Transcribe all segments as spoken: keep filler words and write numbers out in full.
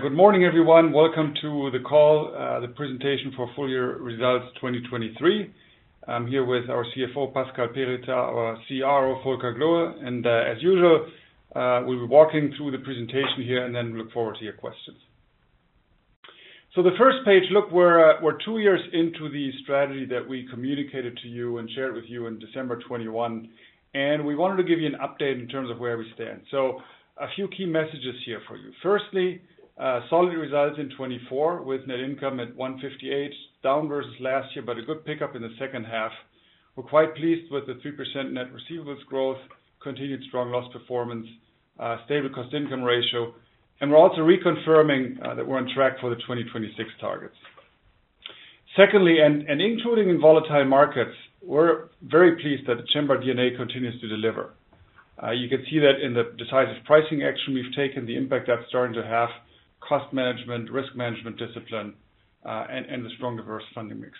Good morning, everyone. Welcome to the call, uh, the presentation for full year results twenty twenty-three. I'm here with our C F O, Pascal Perritaz, our C R O, Volker Gloe, and uh, as usual, uh, we'll be walking through the presentation here and then look forward to your questions. So the first page, look, we're, uh, we're two years into the strategy that we communicated to you and shared with you in December twenty-one, and we wanted to give you an update in terms of where we stand. So a few key messages here for you. Firstly, Uh, solid results in twenty-four with net income at one fifty-eight, down versus last year, but a good pickup in the second half. We're quite pleased with the three percent net receivables growth, continued strong loss performance, uh, stable cost income ratio, and we're also reconfirming uh, that we're on track for the twenty twenty-six targets. Secondly, and, and including in volatile markets, we're very pleased that the Cembra D N A continues to deliver. Uh, you can see that in the decisive pricing action we've taken, the impact that's starting to have, cost management, risk management discipline, uh, and, and the strong diverse funding mix.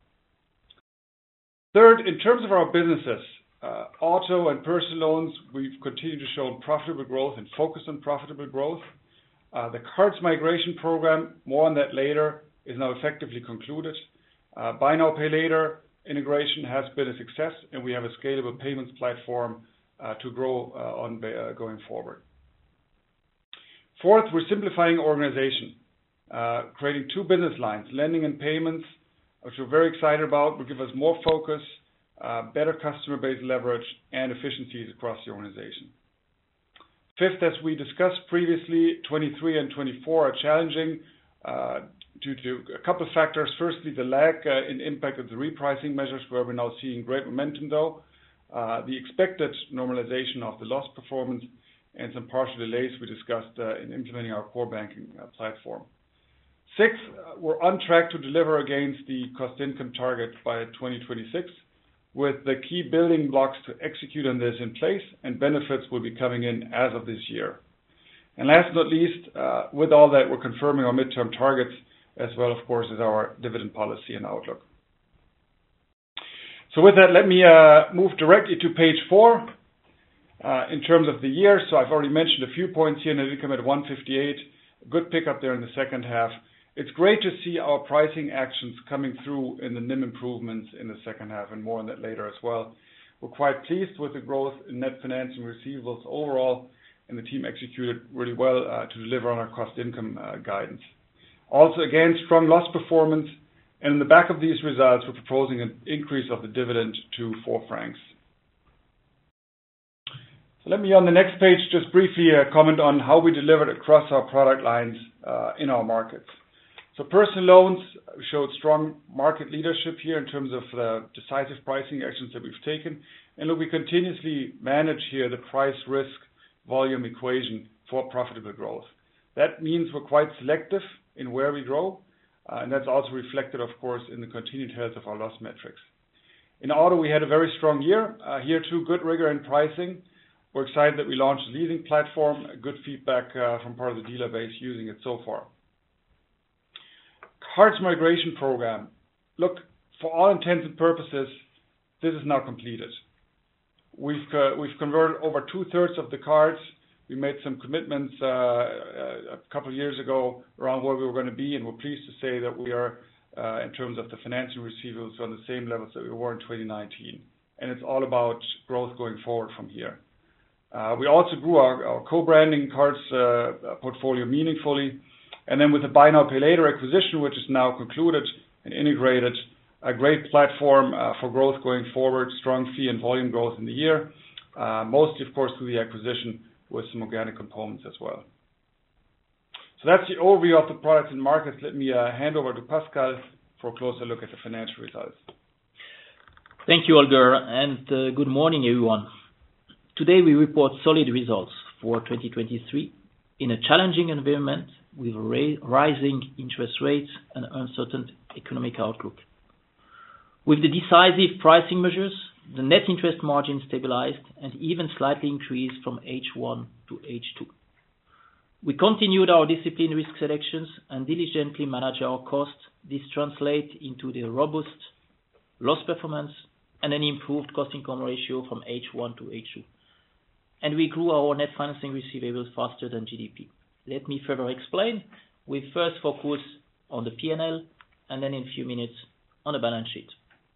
Third, in terms of our businesses, uh, auto and personal loans, we've continued to show profitable growth and focus on profitable growth. Uh, the cards migration program, more on that later, is now effectively concluded. Uh, Buy Now, Pay Later integration has been a success, and we have a scalable payments platform uh, to grow uh, on uh, going forward. Fourth, we're simplifying organization, uh, creating two business lines, lending and payments, which we're very excited about, will give us more focus, uh, better customer base leverage, and efficiencies across the organization. Fifth, as we discussed previously, twenty-three and twenty-four are challenging uh, due to a couple of factors. Firstly, the lag uh, in impact of the repricing measures, where we're now seeing great momentum though, uh, the expected normalization of the loss performance, and some partial delays we discussed uh, in implementing our core banking uh, platform. Sixth, uh, we're on track to deliver against the cost income target by twenty twenty-six, with the key building blocks to execute on this in place, and benefits will be coming in as of this year. And last but not least, uh, with all that, we're confirming our midterm targets, as well, of course, as our dividend policy and outlook. So with that, let me uh, move directly to page four. Uh, in terms of the year, so I've already mentioned a few points here, net income at one fifty-eight, good pickup there in the second half. It's great to see our pricing actions coming through in the N I M improvements in the second half, and more on that later as well. We're quite pleased with the growth in net financing receivables overall, and the team executed really well uh, to deliver on our cost income uh, guidance. Also, again, strong loss performance, and in the back of these results, we're proposing an increase of the dividend to four francs. So let me, on the next page, just briefly uh, comment on how we delivered across our product lines uh, in our markets. So personal loans showed strong market leadership here in terms of the decisive pricing actions that we've taken. And look, we continuously manage here the price risk volume equation for profitable growth. That means we're quite selective in where we grow, uh, and that's also reflected, of course, in the continued health of our loss metrics. In auto, we had a very strong year. Uh, here too, good rigor in pricing. We're excited that we launched a leasing platform, good feedback uh, from part of the dealer base using it so far. Cards migration program. Look, for all intents and purposes, this is now completed. We've, uh, we've converted over two-thirds of the cards. We made some commitments uh, a couple of years ago around where we were going to be, and we're pleased to say that we are, uh, in terms of the financing receivables, on the same levels that we were in twenty nineteen. And it's all about growth going forward from here. Uh, we also grew our, our co-branding cards uh, portfolio meaningfully. And then with the Buy Now, Pay Later acquisition, which is now concluded and integrated, a great platform uh, for growth going forward, strong fee and volume growth in the year, uh, mostly, of course, through the acquisition with some organic components as well. So that's the overview of the products and markets. Let me uh, hand over to Pascal for a closer look at the financial results. Thank you, Holger, and uh, good morning, everyone. Today we report solid results for twenty twenty-three in a challenging environment with rising interest rates and uncertain economic outlook. With the decisive pricing measures, the net interest margin stabilized and even slightly increased from H one to H two. We continued our disciplined risk selections and diligently managed our costs. This translates into the robust loss performance and an improved cost income ratio from H one to H two. And we grew our net financing receivables faster than G D P. let me further explain. We first focus on the P and L, and then in a few minutes on the balance sheet.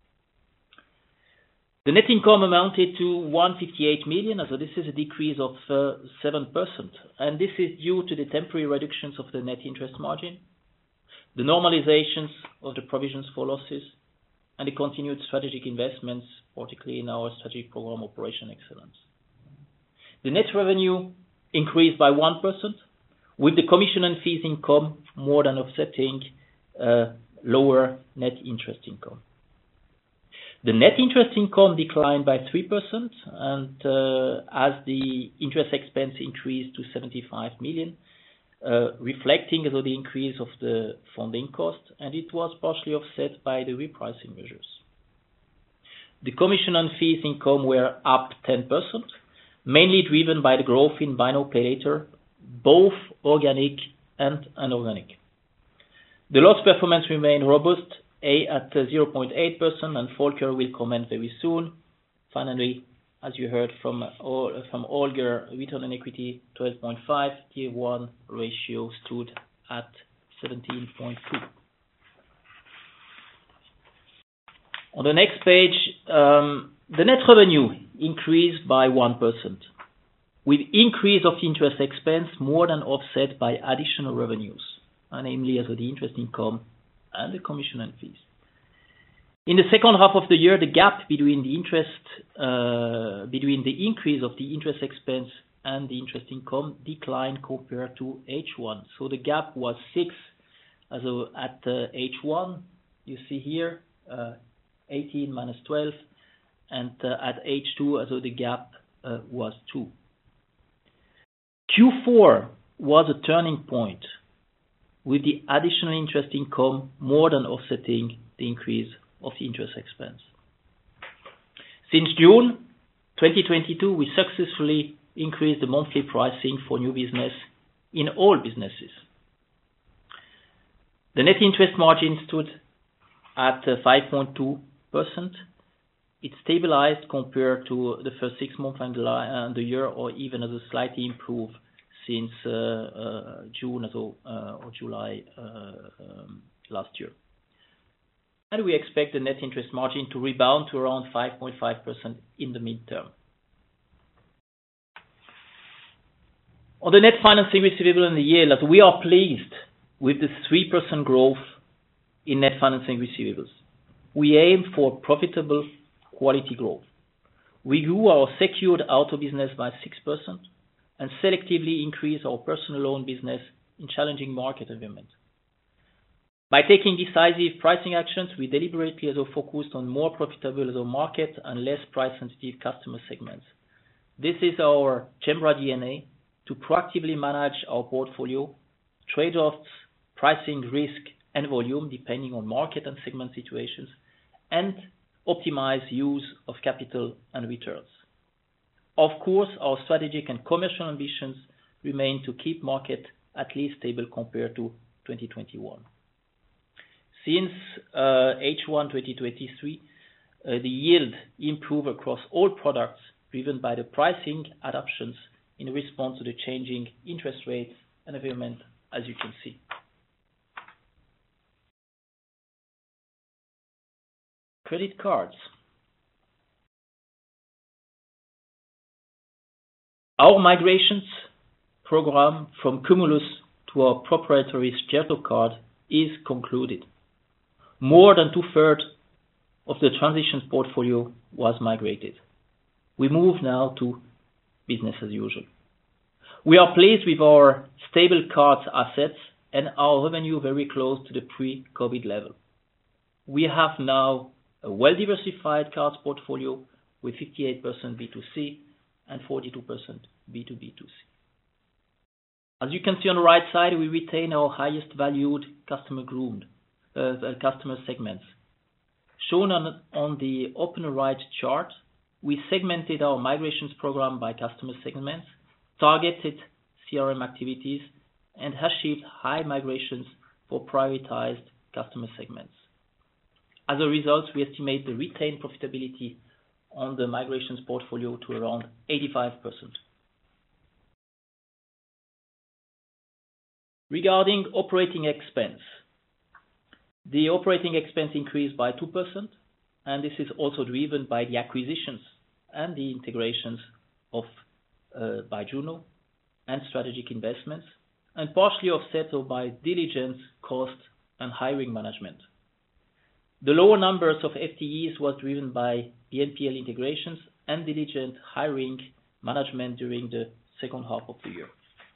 The net income amounted to one hundred fifty-eight million, so this is a decrease of uh, seven percent, and this is due to the temporary reductions of the net interest margin, the normalizations of the provisions for losses, and the continued strategic investments, particularly in our strategic program Operation Excellence. The net revenue increased by one percent, with the commission and fees income more than offsetting uh, lower net interest income. The net interest income declined by three percent, and uh, as the interest expense increased to seventy-five million, uh, reflecting also the increase of the funding cost, and it was partially offset by the repricing measures. The commission and fees income were up ten percent, mainly driven by the growth in Buy Now Pay Later, both organic and inorganic. The loss performance remained robust, A at zero point eight percent, and Volker will comment very soon. Finally, as you heard from from Holger, return on equity twelve point five, Tier one ratio stood at seventeen point two. On the next page, um, the net revenue increased by one percent, with increase of interest expense more than offset by additional revenues, namely as the interest income and the commission and fees. In the second half of the year, the gap between the interest, uh, between the increase of the interest expense and the interest income declined compared to H one. So the gap was six, also at uh, H one, you see here, uh, eighteen minus twelve, and uh, at H two, also the gap uh, was two. Q four was a turning point, with the additional interest income more than offsetting the increase of the interest expense. Since June twenty twenty-two, we successfully increased the monthly pricing for new business in all businesses. The net interest margin stood at five point two percent. It stabilized compared to the first six months and the year, or even as a slightly improved since uh, uh, June or, uh, or July uh, um, last year. And we expect the net interest margin to rebound to around five point five percent in the midterm. On the net financing receivable and the yield, we are pleased with the three percent growth in net financing receivables. We aim for profitable quality growth. We grew our secured auto business by six percent and selectively increased our personal loan business in challenging market environment. By taking decisive pricing actions, we deliberately also focused on more profitable also market and less price-sensitive customer segments. This is our Cembra D N A, to proactively manage our portfolio, trade-offs, pricing, risk, and volume depending on market and segment situations, and optimize use of capital and returns. Of course, our strategic and commercial ambitions remain to keep market at least stable compared to twenty twenty-one. Since uh, H one twenty twenty-three, uh, the yield improved across all products, driven by the pricing adaptations in response to the changing interest rates and environment, as you can see. Credit cards. Our migrations program from Cumulus to our proprietary Certo card is concluded. More than two-thirds of the transition portfolio was migrated. We move now to business as usual. We are pleased with our stable cards assets and our revenue very close to the pre-COVID level. We have now a well-diversified cards portfolio with fifty-eight percent B two C and forty-two percent B two B two C. As you can see on the right side, we retain our highest valued customer groomed, uh, customer segments. Shown on, on the upper right chart, we segmented our migrations program by customer segments, targeted C R M activities, and achieved high migrations for prioritized customer segments. As a result, we estimate the retained profitability on the migrations portfolio to around eighty-five percent. Regarding operating expense, the operating expense increased by two percent, and this is also driven by the acquisitions and the integrations of uh, Byjuno and strategic investments, and partially offset by diligence, cost, and hiring management. The lower numbers of F T Es was driven by the N P L integrations and diligent hiring management during the second half of the year.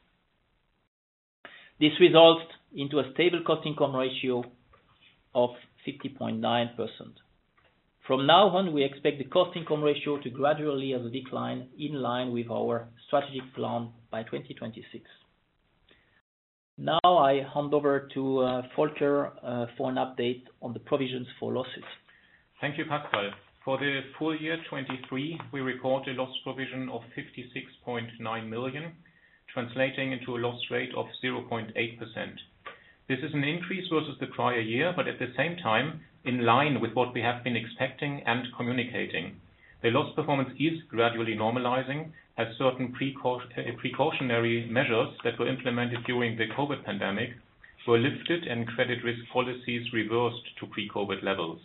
This results into a stable cost-income ratio of fifty point nine percent. From now on, we expect the cost-income ratio to gradually as a decline in line with our strategic plan by twenty twenty-six. Now I hand over to uh, Volker uh, for an update on the provisions for losses. Thank you, Pascal. For the full year twenty-three, we record a loss provision of fifty-six point nine million, translating into a loss rate of zero point eight percent. This is an increase versus the prior year, but at the same time, in line with what we have been expecting and communicating. The loss performance is gradually normalizing as certain precautionary measures that were implemented during the COVID pandemic were lifted and credit risk policies reversed to pre-COVID levels.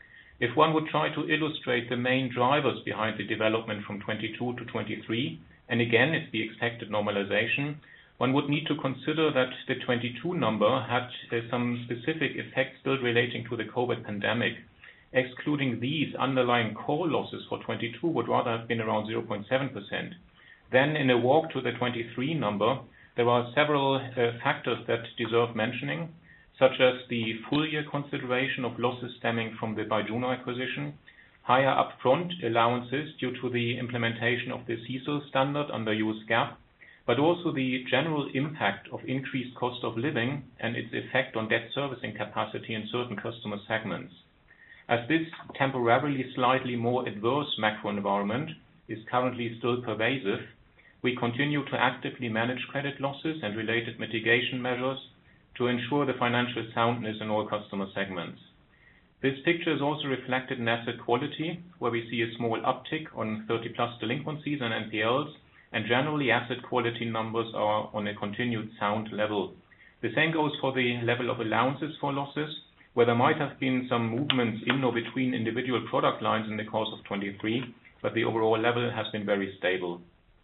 If one would try to illustrate the main drivers behind the development from twenty-two to twenty-three, and again it's the expected normalization, one would need to consider that the twenty-two number had uh, some specific effects still relating to the COVID pandemic. Excluding these, underlying core losses for twenty-two would rather have been around zero point seven percent. Then in a walk to the twenty-three number, there are several uh, factors that deserve mentioning, such as the full year consideration of losses stemming from the Byjuno acquisition, higher upfront allowances due to the implementation of the C E C L standard under U S GAAP, but also the general impact of increased cost of living and its effect on debt servicing capacity in certain customer segments. As this temporarily slightly more adverse macro environment is currently still pervasive, we continue to actively manage credit losses and related mitigation measures to ensure the financial soundness in all customer segments. This picture is also reflected in asset quality, where we see a small uptick on thirty plus delinquencies and N P Ls, and generally asset quality numbers are on a continued sound level. The same goes for the level of allowances for losses, where there might have been some movements in or between individual product lines in the course of twenty-three, but the overall level has been very stable.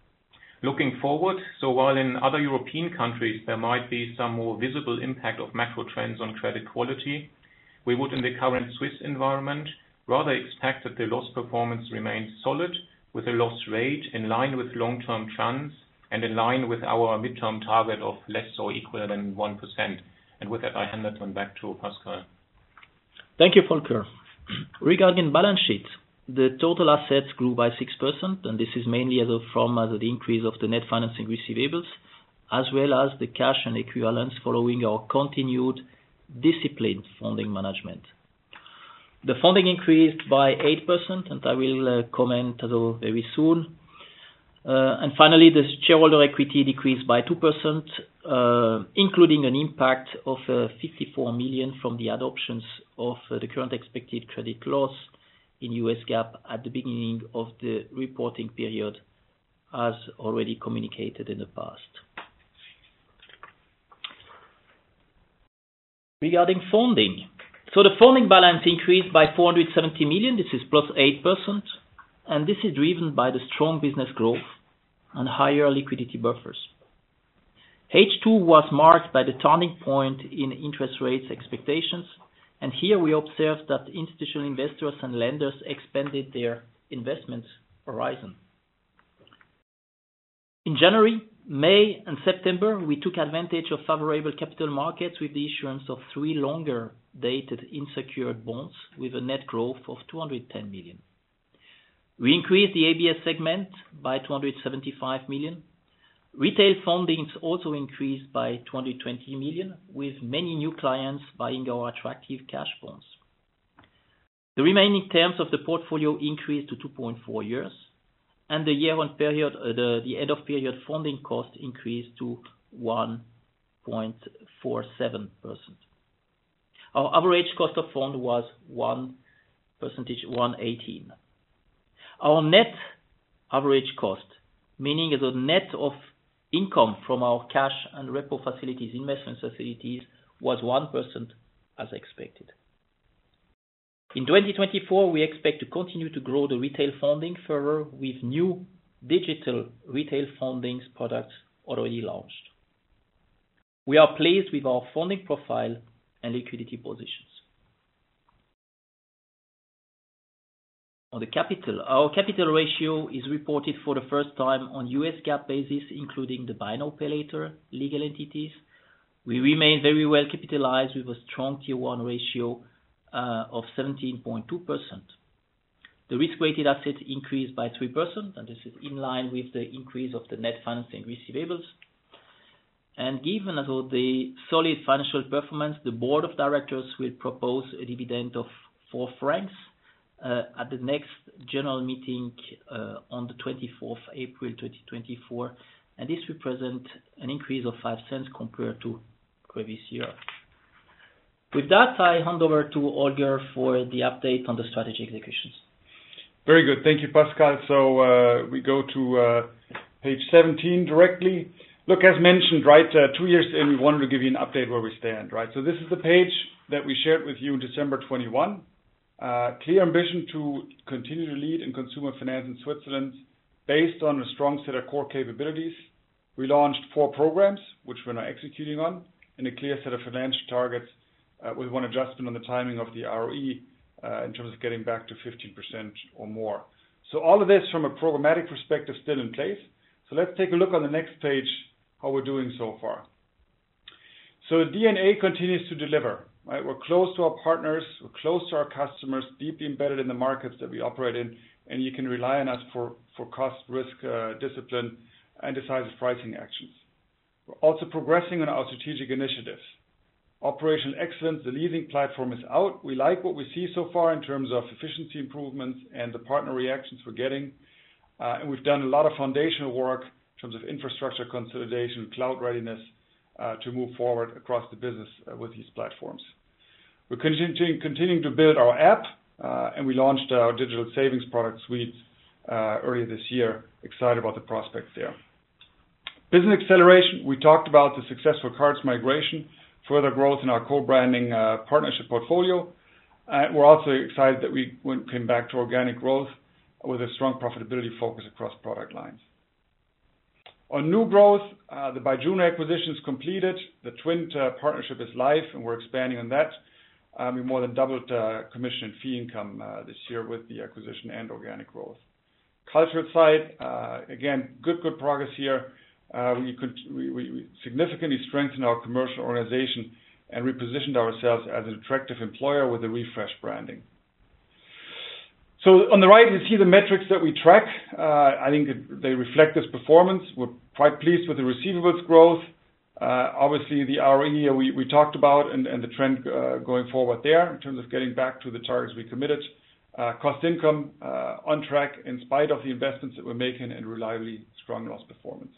Looking forward, so while in other European countries there might be some more visible impact of macro trends on credit quality, we would in the current Swiss environment rather expect that the loss performance remains solid, with a loss rate in line with long-term trends and in line with our midterm target of less or equal than one percent. And with that, I hand that one back to Pascal. Thank you, Volker. Regarding balance sheet, the total assets grew by six percent, and this is mainly as of from as the increase of the net financing receivables, as well as the cash and equivalents following our continued disciplined funding management. The funding increased by eight percent, and I will uh, comment uh, very soon. Uh, and finally, the shareholder equity decreased by two percent, uh, including an impact of uh, fifty-four million from the adoptions of uh, the current expected credit loss in U S GAAP at the beginning of the reporting period, as already communicated in the past. Regarding funding, so the funding balance increased by four hundred seventy million, this is plus eight percent, and this is driven by the strong business growth and higher liquidity buffers. H two was marked by the turning point in interest rates expectations, and here we observed that institutional investors and lenders expanded their investment horizon. In January, May and September, we took advantage of favorable capital markets with the issuance of three longer dated unsecured bonds with a net growth of two hundred ten million. We increased the A B S segment by two hundred seventy-five million. Retail fundings also increased by two hundred twenty million, with many new clients buying our attractive cash bonds. The remaining terms of the portfolio increased to two point four years, and the year-on period, uh, the, the end-of-period funding cost increased to one point four seven percent. Our average cost of fund was one percentage, one eighteen. Our net average cost, meaning the net of Income from our cash and repo facilities, investment facilities, was one percent as expected. In twenty twenty-four, we expect to continue to grow the retail funding further with new digital retail funding products already launched. We are pleased with our funding profile and liquidity positions. On the capital, our capital ratio is reported for the first time on U S GAAP basis, including the buy now pay later legal entities. We remain very well capitalized with a strong Tier one ratio uh, of seventeen point two percent. The risk-weighted assets increased by three percent, and this is in line with the increase of the net financing receivables. And given also the solid financial performance, the board of directors will propose a dividend of four francs uh, at the next general meeting uh, on the twenty-fourth of April twenty twenty-four, and this represents an increase of five cents compared to previous year. With that, I hand over to Holger for the update on the strategy executions. Very good. Thank you, Pascal. So uh, we go to uh, page seventeen directly. Look, as mentioned, right, uh, two years in, we wanted to give you an update where we stand, right? So this is the page that we shared with you in December twenty-one. Uh, clear ambition to continue to lead in consumer finance in Switzerland based on a strong set of core capabilities. We launched four programs, which we're now executing on, and a clear set of financial targets uh, with one adjustment on the timing of the R O E uh, in terms of getting back to fifteen percent or more. So all of this from a programmatic perspective still in place. So let's take a look on the next page how we're doing so far. So the D N A continues to deliver. Right? We're close to our partners, we're close to our customers, deeply embedded in the markets that we operate in, and you can rely on us for, for cost, risk, uh, discipline, and decisive pricing actions. We're also progressing on our strategic initiatives. Operational excellence, the leasing platform is out. We like what we see so far in terms of efficiency improvements and the partner reactions we're getting. Uh, and we've done a lot of foundational work in terms of infrastructure consolidation, cloud readiness, uh, to move forward across the business uh, with these platforms. We're continuing, continuing to build our app, uh, and we launched our digital savings product suite uh, earlier this year. Excited about the prospects there. Business acceleration, we talked about the successful cards migration, further growth in our co-branding uh, partnership portfolio. Uh, we're also excited that we went, came back to organic growth with a strong profitability focus across product lines. On new growth, uh, the Byjuno acquisition is completed. The Twint uh, partnership is live, and we're expanding on that. Um, we more than doubled uh, commission and fee income uh, this year with the acquisition and organic growth. Cultural side, uh, again, good, good progress here. Uh, we, could, we, we significantly strengthened our commercial organization and repositioned ourselves as an attractive employer with a refreshed branding. So on the right, you see the metrics that we track. Uh, I think it, they reflect this performance. We're quite pleased with the receivables growth. Uh, obviously, the R O E we, we talked about and, and the trend uh, going forward there in terms of getting back to the targets we committed. Uh, cost income uh, on track in spite of the investments that we're making and reliably strong loss performance.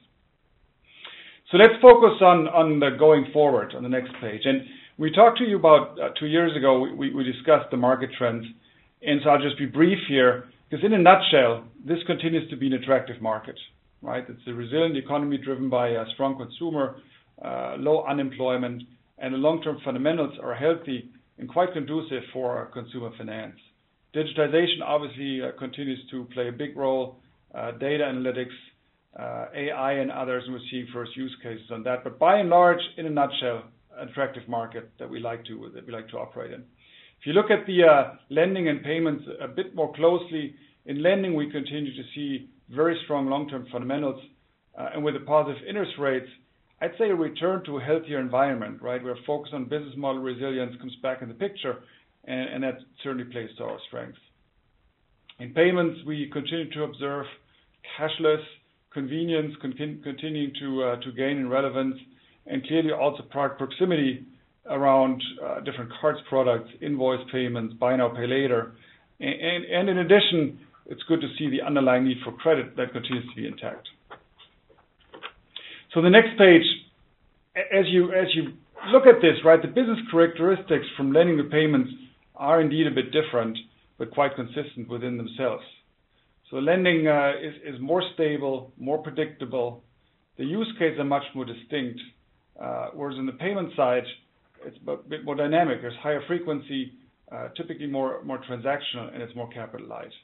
So let's focus on, on the going forward on the next page. And we talked to you about uh, two years ago, we, we, we discussed the market trends. And so I'll just be brief here, because in a nutshell, this continues to be an attractive market, right? It's a resilient economy driven by a strong consumer, uh, low unemployment, and the long-term fundamentals are healthy and quite conducive for consumer finance. Digitization obviously uh, continues to play a big role, uh, data analytics, uh, A I and others, and we're seeing first use cases on that. But by and large, in a nutshell, an attractive market that we like to, that we like to operate in. If you look at the uh, lending and payments a bit more closely, in lending we continue to see very strong long-term fundamentals, uh, and with the positive interest rates, I'd say a return to a healthier environment, right? We're focused on business model resilience comes back in the picture, and, and that certainly plays to our strengths. In payments, we continue to observe cashless convenience con- continuing to uh, to gain in relevance, and clearly also product proximity around uh, different cards products, invoice payments, buy now, pay later. And, and, and in addition, it's good to see the underlying need for credit that continues to be intact. So the next page, as you, as you look at this, right, the business characteristics from lending to payments are indeed a bit different, but quite consistent within themselves. So lending uh, is, is more stable, more predictable, the use cases are much more distinct, uh, whereas in the payment side, it's a bit more dynamic. There's higher frequency, uh, typically more, more transactional, and it's more capitalized.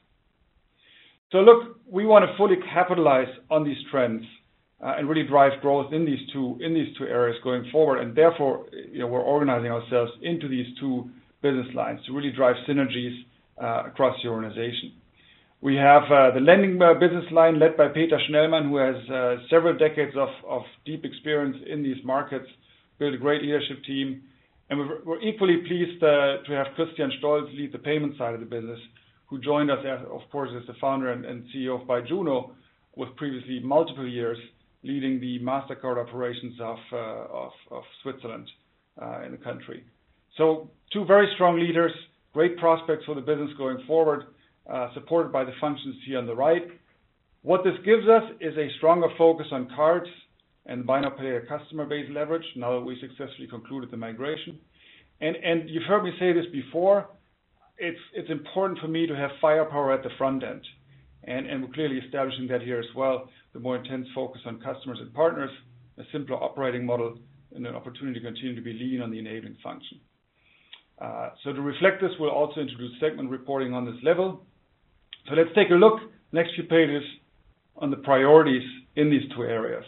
So look, we want to fully capitalize on these trends uh, and really drive growth in these two in these two areas going forward. And therefore, you know, we're organizing ourselves into these two business lines to really drive synergies uh, across the organization. We have uh, the lending uh, business line led by Peter Schnellmann, who has uh, several decades of, of deep experience in these markets, built a great leadership team. And we're, we're equally pleased uh, to have Christian Stolz lead the payment side of the business, who joined us, as, of course, as the founder and, and C E O of Byjuno, with previously multiple years leading the MasterCard operations of, uh, of, of Switzerland uh, in the country. So two very strong leaders, great prospects for the business going forward, uh, supported by the functions here on the right. What this gives us is a stronger focus on cards and buy now pay later customer base leverage, now that we successfully concluded the migration. And, and you've heard me say this before, it's, it's important for me to have firepower at the front end. And, and we're clearly establishing that here as well, the more intense focus on customers and partners, a simpler operating model, and an opportunity to continue to be lean on the enabling function. Uh, so to reflect this, we'll also introduce segment reporting on this level. So let's take a look, next few pages, on the priorities in these two areas.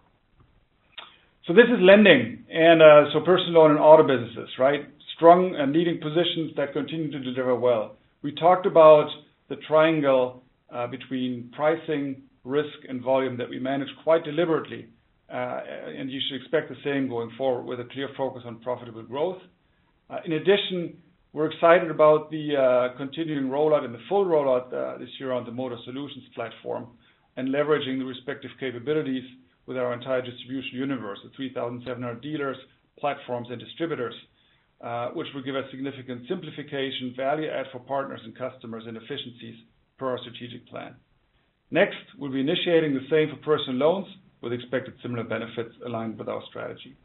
So this is lending, and uh, so personal loan and auto businesses, right? Strong and leading positions that continue to deliver well. We talked about the triangle uh, between pricing, risk, and volume that we manage quite deliberately, uh, and you should expect the same going forward with a clear focus on profitable growth. Uh, in addition, we're excited about the uh, continuing rollout and the full rollout uh, this year on the Motor Solutions platform and leveraging the respective capabilities with our entire distribution universe, the three thousand seven hundred dealers, platforms, and distributors, uh, which will give us significant simplification, value add for partners and customers, and efficiencies per our strategic plan. Next, we'll be initiating the same for personal loans with expected similar benefits aligned with our strategy.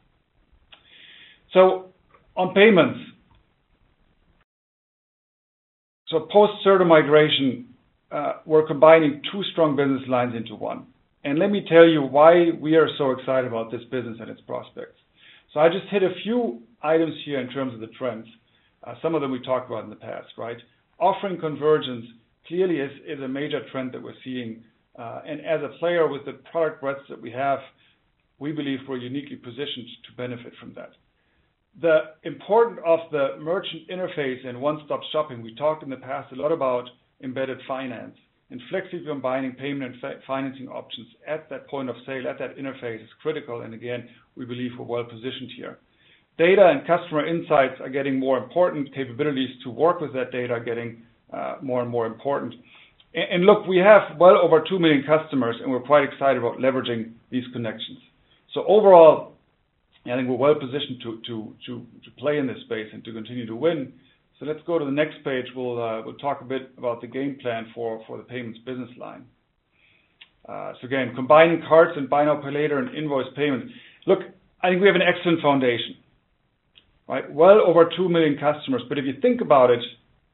So, on payments, so post-Certo migration, uh, we're combining two strong business lines into one. And let me tell you why we are so excited about this business and its prospects. So I just hit a few items here in terms of the trends. Uh, some of them we talked about in the past, right? Offering convergence clearly is, is a major trend that we're seeing. Uh, and as a player with the product breadth that we have, we believe we're uniquely positioned to benefit from that. The importance of the merchant interface and one-stop shopping, we talked in the past a lot about embedded finance. And flexibly combining payment and financing options at that point of sale, at that interface is critical. And again, we believe we're well positioned here. Data and customer insights are getting more important. Capabilities to work with that data are getting uh, more and more important. And, and look, we have well over two million customers, and we're quite excited about leveraging these connections. So overall, I think we're well positioned to, to, to, to play in this space and to continue to win. So let's go to the next page. We'll, uh, we'll talk a bit about the game plan for, for the payments business line. Uh, so again, combining cards and buy now, pay later and invoice payments. Look, I think we have an excellent foundation, right? Well over two million customers. But if you think about it,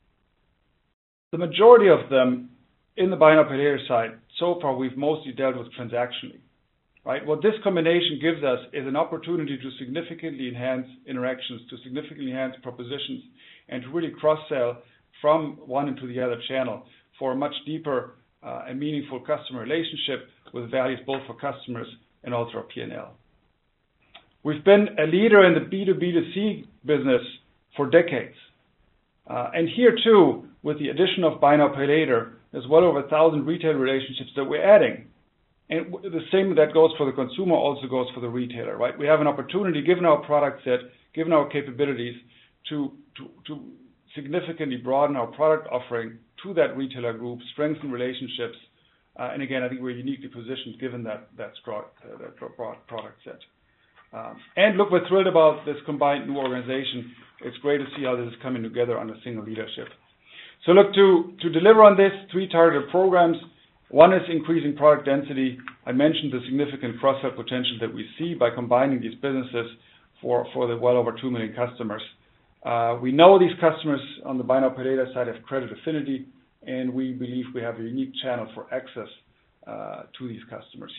the majority of them in the buy now, pay later side, so far we've mostly dealt with transactionally, right? What this combination gives us is an opportunity to significantly enhance interactions, to significantly enhance propositions, and to really cross-sell from one into the other channel for a much deeper uh, and meaningful customer relationship with values both for customers and also our P and L. We've been a leader in the B two B two C business for decades. Uh, and here too, with the addition of buy now, pay later, there's well over a thousand retail relationships that we're adding. And the same that goes for the consumer also goes for the retailer, right? We have an opportunity, given our product set, given our capabilities, to, to, to significantly broaden our product offering to that retailer group, strengthen relationships, uh, and again, I think we're uniquely positioned given that, that, strong, uh, that broad product set. Um, and look, we're thrilled about this combined new organization. It's great to see how this is coming together under single leadership. So look, to, to deliver on this, three targeted programs. One is increasing product density. I mentioned the significant cross-sell potential that we see by combining these businesses for, for the well over two million customers. Uh, we know these customers on the buy now, pay later side have credit affinity, and we believe we have a unique channel for access uh, to these customers here.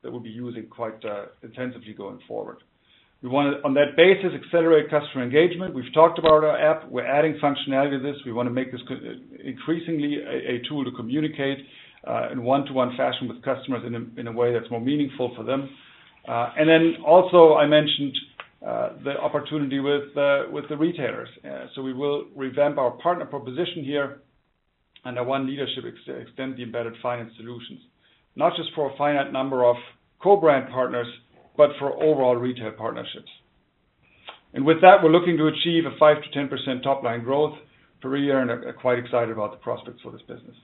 that we'll be using quite uh, intensively going forward. We want to, on that basis, accelerate customer engagement. We've talked about our app. We're adding functionality to this. We want to make this increasingly a, a tool to communicate uh, in one-to-one fashion with customers in a, in a way that's more meaningful for them. Uh, and then also, I mentioned uh, the opportunity with uh, with the retailers. Uh, so we will revamp our partner proposition here, and our One Leadership ex- extend the embedded finance solutions, not just for a finite number of co-brand partners, but for overall retail partnerships. And with that, we're looking to achieve a five to ten percent top-line growth per year, and are quite excited about the prospects for this business.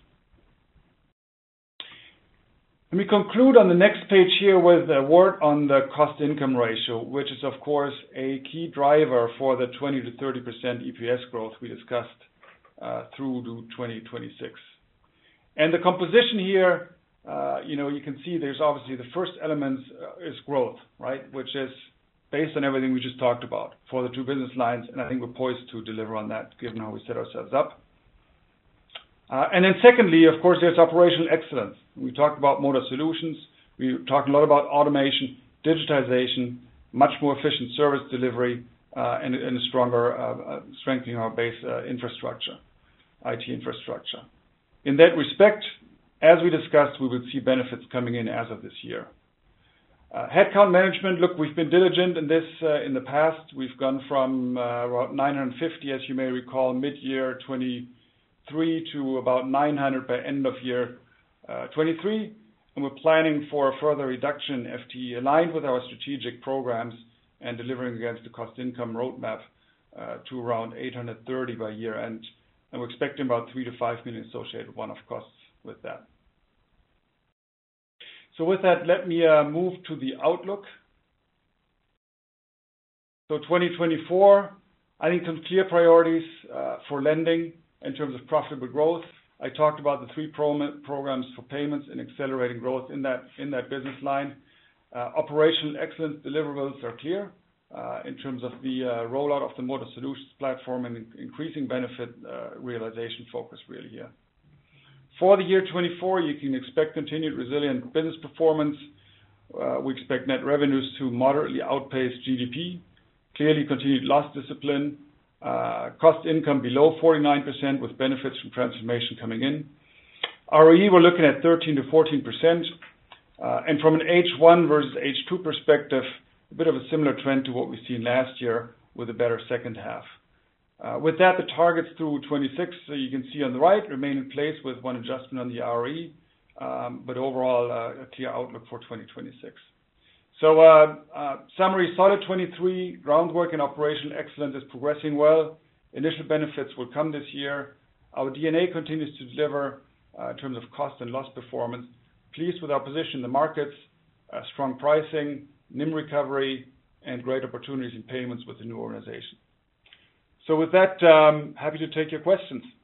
Let me conclude on the next page here with a word on the cost-income ratio, which is, of course, a key driver for the twenty to thirty percent E P S growth we discussed uh, through to twenty twenty-six. And the composition here, uh, you know, you can see there's obviously the first element uh, is growth, right, which is based on everything we just talked about for the two business lines, and I think we're poised to deliver on that given how we set ourselves up. Uh, and then secondly, of course, there's operational excellence. We talked about Motor Solutions. We talked a lot about automation, digitization, much more efficient service delivery, uh, and, and a stronger uh, uh, strengthening our base uh, infrastructure, I T infrastructure. In that respect, as we discussed, we will see benefits coming in as of this year. Uh, headcount management, look, we've been diligent in this uh, in the past. We've gone from uh, about nine hundred fifty, as you may recall, mid-year twenty three to about nine hundred by end of year uh, twenty-three, and we're planning for a further reduction in F T E aligned with our strategic programs and delivering against the cost-income roadmap uh, to around eight hundred thirty by year end, and we're expecting about three to five million associated one-off costs with that. So with that, let me uh, move to the outlook. So twenty twenty-four, I think some clear priorities uh, for lending in terms of profitable growth. I talked about the three pro- programs for payments and accelerating growth in that in that business line. Uh, operational excellence deliverables are clear uh, in terms of the uh, rollout of the Motor Solutions platform and increasing benefit uh, realization focus really here. For the year twenty-four, you can expect continued resilient business performance. Uh, we expect net revenues to moderately outpace G D P, clearly continued loss discipline, Uh, cost income below forty-nine percent with benefits from transformation coming in. R O E, we're looking at thirteen to fourteen percent. Uh, and from an H one versus H two perspective, a bit of a similar trend to what we've seen last year with a better second half. Uh, with that, the targets through twenty-six, so you can see on the right, remain in place with one adjustment on the R O E, um, but overall uh, a clear outlook for twenty twenty-six. So, uh, uh, summary, solid twenty-three, groundwork and operational excellence is progressing well. Initial benefits will come this year. Our D N A continues to deliver uh, in terms of cost and loss performance. Pleased with our position in the markets, uh, strong pricing, N I M recovery, and great opportunities in payments with the new organization. So with that, um, happy to take your questions.